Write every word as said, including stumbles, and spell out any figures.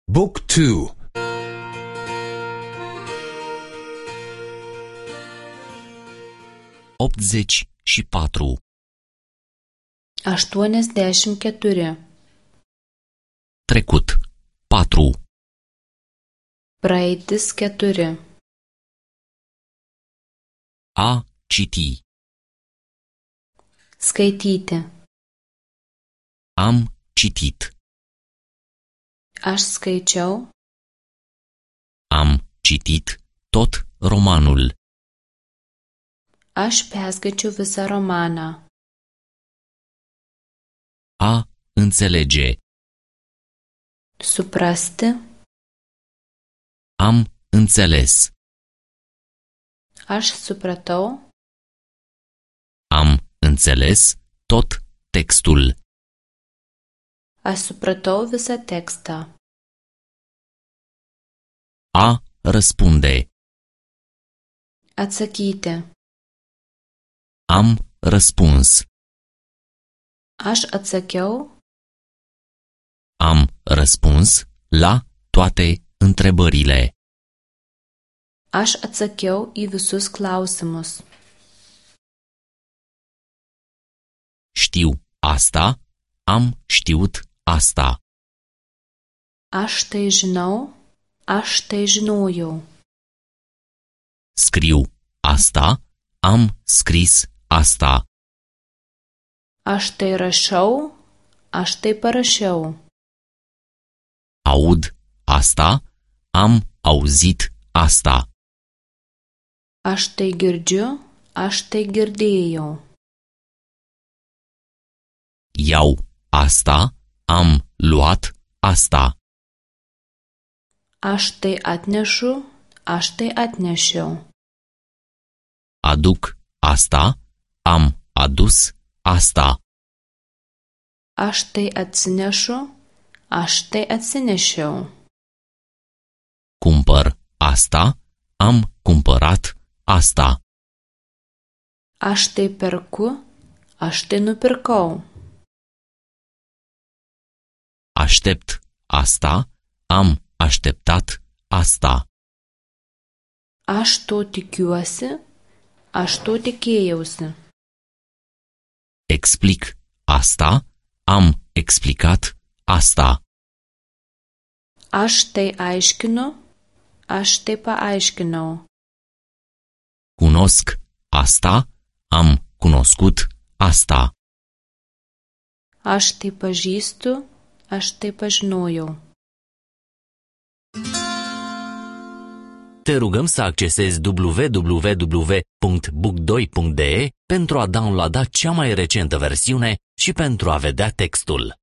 Book two. optzeci și patru. aštuoniasdešimt keturi. Trecut. patru. Praeitis keturi. A citi. Skaityti. Am citit. Aš skaičiau. Am citit tot romanul. Aš perskaičiau visą romaną. A înțelege. Suprasti. Am înțeles. Aš supratau. Am înțeles tot textul. Aš supratau visą tekstą. A răspunde. Atsakyti. Am răspuns. Aš atsakiau. Am răspuns la toate întrebările. Aš atsakiau į visus klausimus. Știu asta, am știut asta. Aš tai žinau, aš tai žinojau. Scriu asta, am scris asta. Aš tai rašau, aš tai parašiau. Aud asta, am auzit asta. Aš tai girdžiu, aš tai girdėjau. Iau asta, am luat asta. Aš tai atnešu, aš tai atnešiau. Aduc asta, am adus asta. Aš tai atsinešu, aš tai atsinešiau. Cumpăr asta, am cumpărat asta. Aš tai perku, aš tai nupirkau. Aștept asta, am așteptat asta. Aš to tikiuosi, aš to tikėjausi. Explic asta, am explicat asta. Aš tai aiškinu, aš tai paaiškinau. Cunosc asta, am cunoscut asta. Aš tai pažįstu, aš tai pažinojau. Te rugăm să accesezi w w w punct book doi punct d e pentru a downloada cea mai recentă versiune și pentru a vedea textul.